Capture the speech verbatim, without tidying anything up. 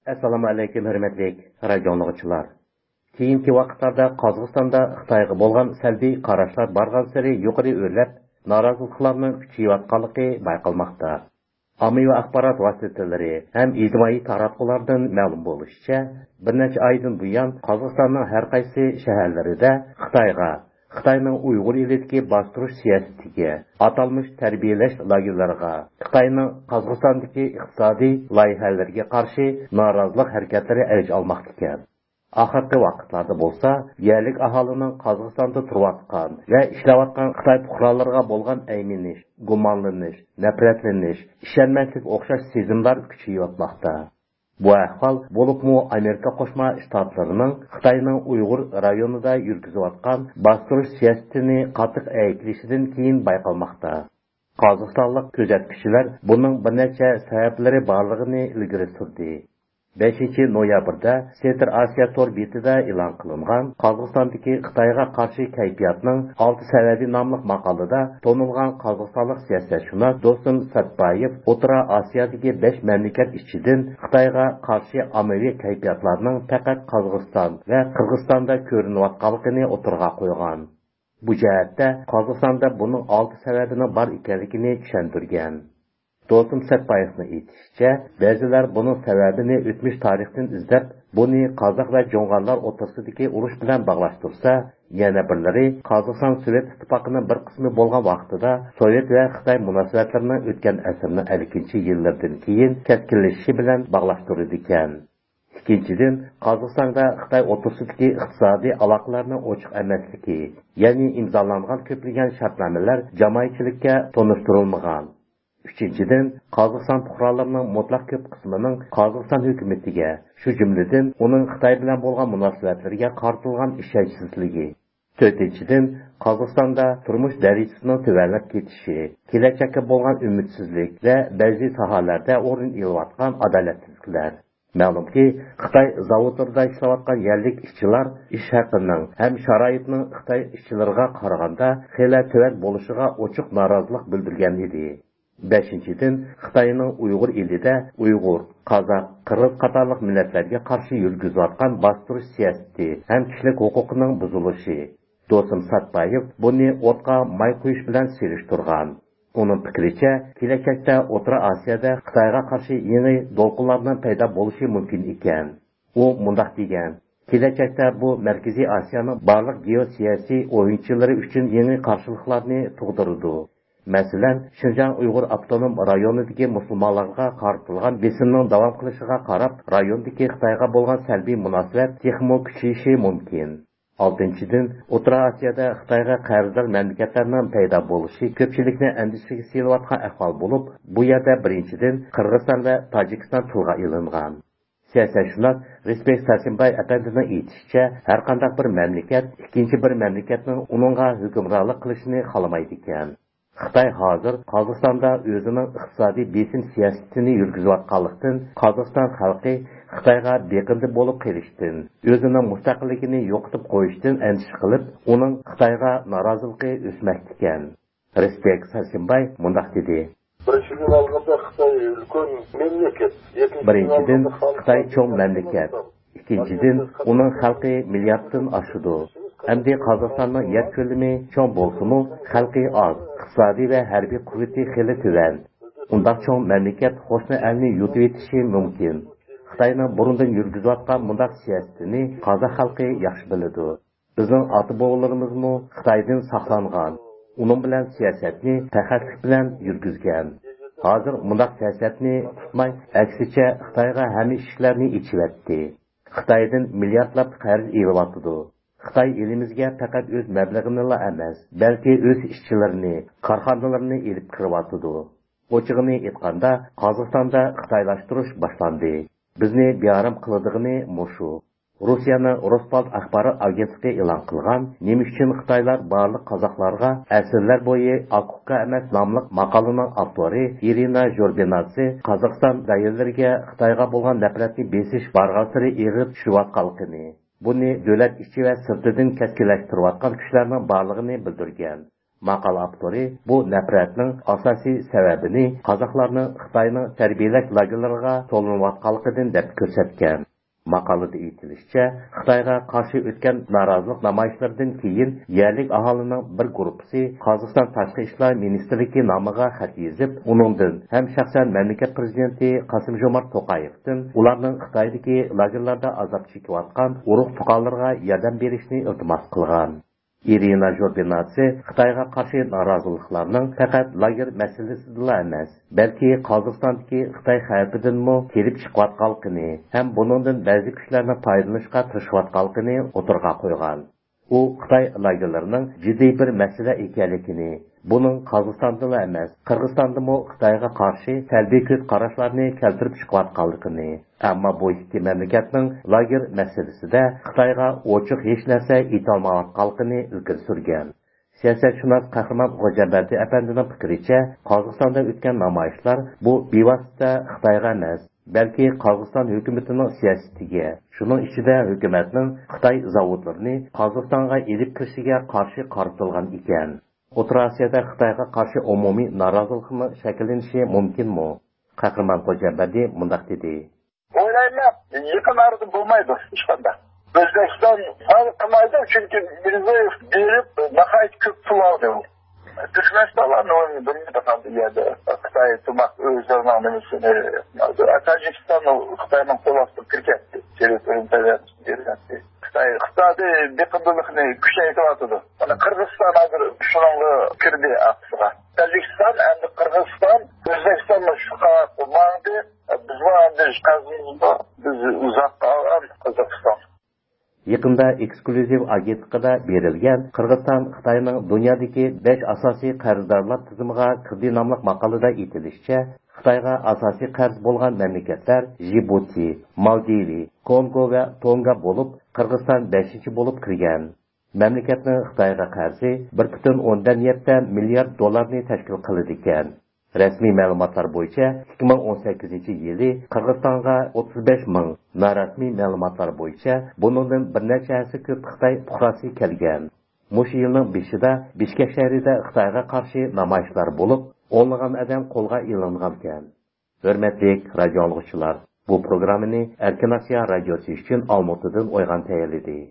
Assalomu alaykum, hurmatli radio anglag'uchilar. Keyingi vaqtlarda Qozog'istonda Xitoyga bo'lgan salbiy qarashlar borgan sari yuqori o'rlab, noroziliklarning kuchayayotganligi bayqalmoqda. Ommaviy axborot vositalari ham ijtimoiy taratqulardan ma'lum bo'lishicha, bir necha oydan buyon Qozog'istonning har qaysi shaharlarida Xitoyga Xitoyning Uyg'ur elitiga bostirish siyosatiga, atalmış tarbiyalash lagerlariga, Xitoyning Qozog'istondagi iqtisodiy loyihalarga qarshi norozilik harakatlari avj olmoqda ekan. Oxirgi vaqtlarda bo'lsa, yerlik aholining Qozog'istonda turayotgan va ishlayotgan Xitoy fuqarolariga bo'lgan ayminish, gumonlanish, nafratlanish, ishonmaslik o'xshash sezimlar kuchayotmoqda. Bu ahvol bo'libmi Amerika Qo'shma Shtatlarining Xitoyning Uyg'ur rayonida yurgizayotgan bostirish siyosatini qattiq aytlishidan keyin bayqalmoqda. Qozog'istonlik kuzatuvchilar buning bir necha sabablari borligini ilgari surdi. beshinchi noyabrda Center Asia Tor betida e'lon qilingan Qozog'istondagi Xitoyga qarshi kayfiyatning olti sababi nomli maqolada tonilgan qozog'istonlik siyosatshunos Do'stum Satbayev O'rta Osiyodagi besh mamlakat ichidan Xitoyga qarshi ommaviy kayfiyatlarning faqat Qozog'iston va Qirg'izistonda ko'rinayotganligini o'tirg'a qo'ygan. Bu jihatda Qozog'istonda buning olti sababining bor ekanligini tushuntirgan. Do'stum Satbayevning aytishicha, ba'zilar buning sababini o'tmish tarixdan izlab, buni qozoq va jo'ng'arlar o'rtasidagi urush bilan bog'lashtirsa, yana birlari Qozog'iston Sovet ittifoqining bir qismi bo'lgan vaqtida Sovet va Xitoy munosabatlarining o'tgan asrning ellinchi yillardan keyin keskinlashishi bilan bog'lashtirildi ekan. Ikkinchidan, Qozog'istonda Xitoy o'rtasidagi iqtisodiy aloqalarning ochiq emasligi, ya'ni imzolangan ko'plagan shartnomalar jamoatchilikka tanishtirilmagan. Uchinchidan, Qozog'iston fuqarolarining mutlaq ko'p qismining Qozog'iston hukumatiga, shu jumladan uning Xitoy bilan bo'lgan munosabatlariga qartilgan ishonchsizligi. To'rtinchidan, Qozog'istonda turmush darajasining tuvanlab ketishi, kelajakka bo'lgan umidsizlik va ba'zi sohalarda o'rin olayotgan adolatsizliklar. Ma'lumki, Xitoy zavodlarida ishlayotgan yerlik ishchilar ish haqining ham sharoitning Xitoy ishchilariga qaraganda xela tuvan bo'lishiga ochiq norozilik bildirgan edi. beshinchidan, Xitoyning Uyg'ur elida Uyg'ur, Qozoq, Qirg'iz qatorliq millatlarga qarshi yurgizayotgan bostirish siyosati ham kishilik huquqining buzilishi. Do'stum Satbayev buni o'tqa may quyish bilan selishtirgan. Uning fikricha, kelajakda O'rta Osiyoda Xitoyga qarshi yangi to'lqinlarning paydo bo'lishi mumkin ekan. U mundaq degan: kelajakda bu Markaziy Osiyoning barliq geosiyosiy o'yinchilari uchun yangi qarshiliklarni tug'diradi. Masalan, Şinjan Uyg'ur avtonom rayonidagi musulmonlarga qaratilgan besimning davom qilishiga qarab, rayondagi Xitoyga bo'lgan salbiy munosabat texmo kuchayishi mumkin. oltinchidan, O'rta Osiyoda Xitoyga qarzdor mamlakatlarning paydo bo'lishi ko'pchilikni andishaga solayotgan ahvol bo'lib, bu yerda birinchidan Qirg'iziston va Tojikiston tilga ilingan. Siyosatshunos Respekt Sasimboy apandining aytishicha, har qanday bir mamlakat ikkinchi bir mamlakatning uningga hukmronlik qilishini xohlamaydi ekan. Xitoy hozir Qozog'istonda o'zining iqtisodiy besim siyosatini yurgizayotganlikdan Qozog'iston xalqi Xitoyga beqindi bo'lib qolishdan, o'zining mustaqilligini yo'qotib qo'yishdan andisha qilib, uning Xitoyga noroziligi o'smoqda ekan. Respekt Sasimboy mundaq dedi: Birinchidan, Xitoy cho'ng mamlakat. Ikkinchidan, uning xalqi milliarddan oshadi. Endi Qozog'istonning yer ko'lami cho'ng bo'lsa-mu, xalqi oz, iqtisodiy va harbiy quvvati xeli tuvan. Undaq cho'ng mamlakat qo'shni elni yutib etishi mumkin. Xitoyning burundan yurgizayotgan mundaq siyosatini qozoq xalqi yaxshi biladi. Bizning ota-bobolarimizmi Xitoydan saqlangan. Uning bilan siyosatni taxassus bilan yurgizgan. Hozir mundaq siyosatni tutmay, aksicha Xitoyga hamma ishlarni ichivatdi. Xitoydan milliardlab qarz olyapti. Xitoy elimizga faqat o'z mablag'ini emas, balki o'z ishchilarini, korxonalarni elib kiryapti. Ochig'ini aytganda, Qozog'istonda xitoylashtirish boshlandi. Bizni bearam qiladigani mushu. Rossiyaning Rospalt axborot agentligi e'lon qilgan, nima uchun Xitoylar barliq qozoqlarga asrlar bo'yi Akukka emas nomli maqolaning avtori Irina Jorbinadze Qozog'iston doiralariga Xitoyga bo'lgan nafratni besish barg'asiri eg'ib tushayotganligini, buni davlat ichi va sirtidan keskinlashtirayotgan kuchlarning borlig'ini bildirgan. Maqala avtori bu nafratning asosiy sababini qozoqlarning Xitoyning tarbiyalash lagerlariga solinayotganligidan deb ko'rsatgan. Maqolada aytilishicha, Xitoyga qarshi o'tgan norozilik namoyishlaridan keyin yerlik aholining bir guruhi Qozog'iston tashqi ishlar ministrligi nomiga xat yozib, uningdan ham shaxsan mamlakat prezidenti Qosim-Jomart To'qayevdan ularning Xitoydagi lagerlarda azob chekayotgan urug' fuqarolarga yordam berishni iltimos qilgan. Irina Jobinatsi Xitoyga qarshi noroziliklarning faqat lager masalasida emas, balki Qozog'istondagi Xitoy xavfidanmi kelib chiqayotganligini ham buningdan ba'zi kuchlarni foydalanishga tirishayotganligini o'tirg'a qo'ygan. U Xitoy lagerlarining jiddiy bir masala ekanligini, buning Qozog'istonda emas, Qirg'izistondami Xitoyga qarshi salbiy ko'z qarashlarni keltirib chiqayotganligini, ammo bu ikki mamlakatning lager masalasida Xitoyga ochiq hech narsa aytolmayotganligini ilgari surgan. Siyosatshunos Qahramon G'ojabardi apandining fikricha, Qozog'istonda o'tgan namoyishlar bu bevosita Xitoyga emas, balki Qozog'iston hukumatining siyosatiga, shuning ichida hukumatning Xitoy zavodlarini Qozog'istonga elib kirishiga qarshi qaratilgan ekan. O'rta Osiyoda Xitoyga qarshi umumiy norozilikning shakllanishi mumkinmi? Qahramon G'ojabardi mundaq dedi. O'ylayman, yaqin orada bo'lmaydi hech qanday. O'zbekiston hal qilmaydi, chunki Mirziyoyev berib, nihoyat ko'p pul oldi. Turkmanistonlarni o'yini bilmaydi qanday yerda. Xitoy tumaq o'zlarining nimasini, Tojikiston Xitoyning qo'l ostiga kirgandi. Territoriyani Xitoy Xitoyda beqindilikni kuchaytiryapti. Mana Qirg'iziston hozir shunga kirdi aqsiga. Tojikiston endi Qirg'iziston O'zbekistonni shu qilib qo'ydi. Biz endi qazimizda biz uzoqqa olgan Qozog'iston. Yaqında eksklyuziv agentlikda berilgan Qirg'iziston Xitoyning dunyodagi besh asosiy qarzdorlar tizimiga kirdi nomli maqolada aytilishicha, Xitoyga asosiy qarz bo'lgan mamlakatlar Jibuti, Maldivi, Kongo va Tonga bo'lib, Qirg'iziston beshinchi bo'lib kirgan. Mamlakatning Xitoyga qarzi bir butun o'ndan yetti milliard dollarni tashkil qiladi ekan. Rasmiy ma'lumotlar bo'yicha ikki ming o'n sakkizinchi yili Qirg'izistonga o'ttiz besh ming, norasmiy ma'lumotlar bo'yicha buningdan bir nechasi ko'p Xitoy fuqarosi kelgan. Mush yilning beshida Bishkek shahrida Xitoyga qarshi namoyishlar bo'lib, o'nlagan odam qo'lga ilingan ekan. Hurmatli radio anglovchilar, bu programmani Erkin Osiyo radiosi uchun Olmaotadan o'ygan tayyorladi.